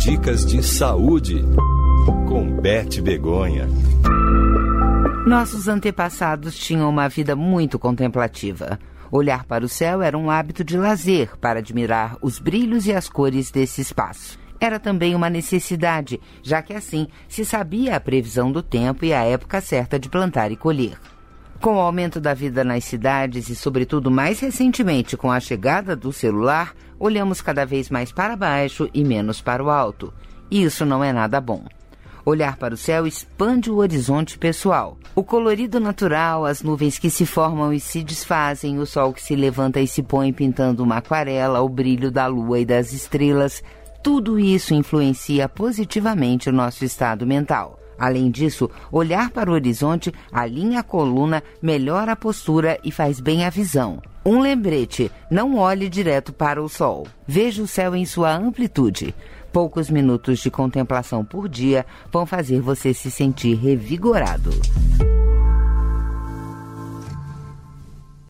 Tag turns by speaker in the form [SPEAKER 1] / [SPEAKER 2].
[SPEAKER 1] Dicas de saúde com Beth Begonha.
[SPEAKER 2] Nossos antepassados tinham uma vida muito contemplativa. Olhar para o céu era um hábito de lazer para admirar os brilhos e as cores desse espaço. Era também uma necessidade, já que assim se sabia a previsão do tempo e a época certa de plantar e colher. Com o aumento da vida nas cidades e, sobretudo, mais recentemente com a chegada do celular, olhamos cada vez mais para baixo e menos para o alto. E isso não é nada bom. Olhar para o céu expande o horizonte pessoal. O colorido natural, as nuvens que se formam e se desfazem, o sol que se levanta e se põe pintando uma aquarela, o brilho da lua e das estrelas, tudo isso influencia positivamente o nosso estado mental. Além disso, olhar para o horizonte alinha a coluna, melhora a postura e faz bem à visão. Um lembrete: não olhe direto para o sol. Veja o céu em sua amplitude. Poucos minutos de contemplação por dia vão fazer você se sentir revigorado.